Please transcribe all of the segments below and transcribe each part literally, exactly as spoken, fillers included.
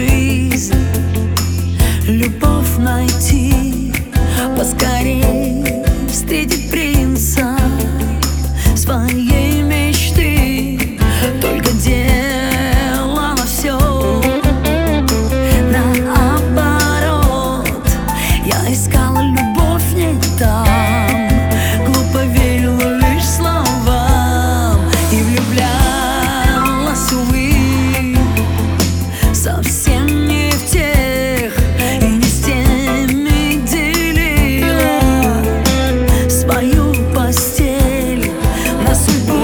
жизнь, любовь найти, поскорей встретить принца своей мечты. Только делала все наоборот. Я искала любовь не там, глупо верила лишь словам и влюблялась, увы, совсем не в тех и не с теми делила свою постель. На судьбу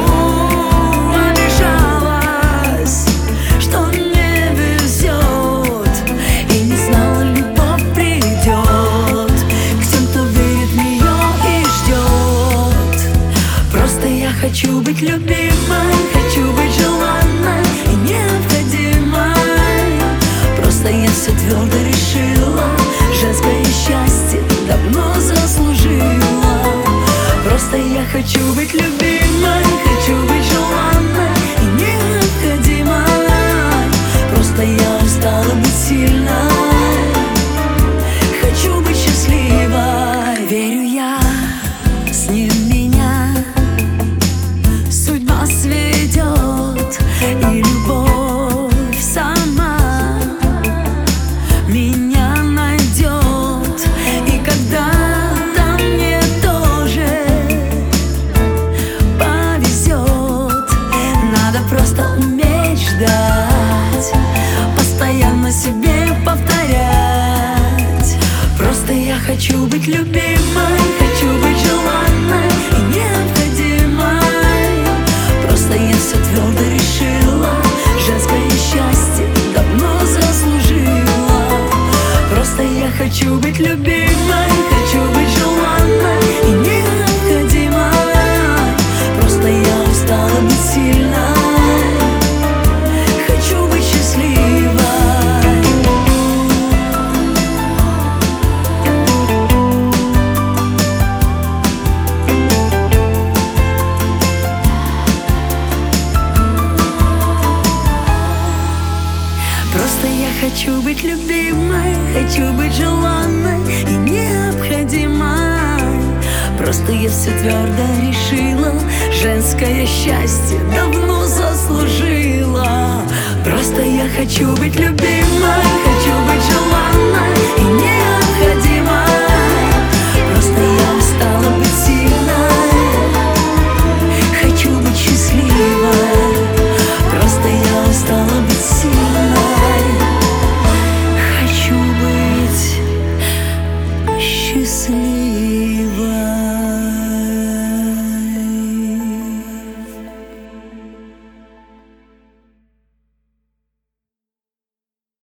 обижалась, что не везет, и не знала, любовь придет к тем, кто верит в нее и ждет. Просто я хочу быть любимой, хочу быть желанной и необходимой. Просто я все твердо решила, женское счастье давно заслужила. Просто я хочу быть любимой, хочу быть желанной и необходимой. Просто я устала быть сильной, хочу быть счастливой. Верю я, с ним меня судьба сведет, и любовь сама меня найдет. И когда-то мне тоже повезет. Надо просто уметь ждать, постоянно себе повторять. Просто я хочу быть любимой, хочу быть желанной и необходимой. Просто я все твердо решила, женское счастье давно заслужила. Просто я хочу быть любимой, хочу быть желанной и необходимой. Просто я устала быть сильной, хочу быть счастливой. Просто я хочу быть любимой, хочу быть желанной и необходимой. Просто я все твердо решила, женское счастье давно заслужила. Просто я хочу быть любимой, хочу быть желанной и необходимой. Просто я устала быть сильной, хочу быть счастливой. Просто я устала быть сильной, хочу быть счастливой.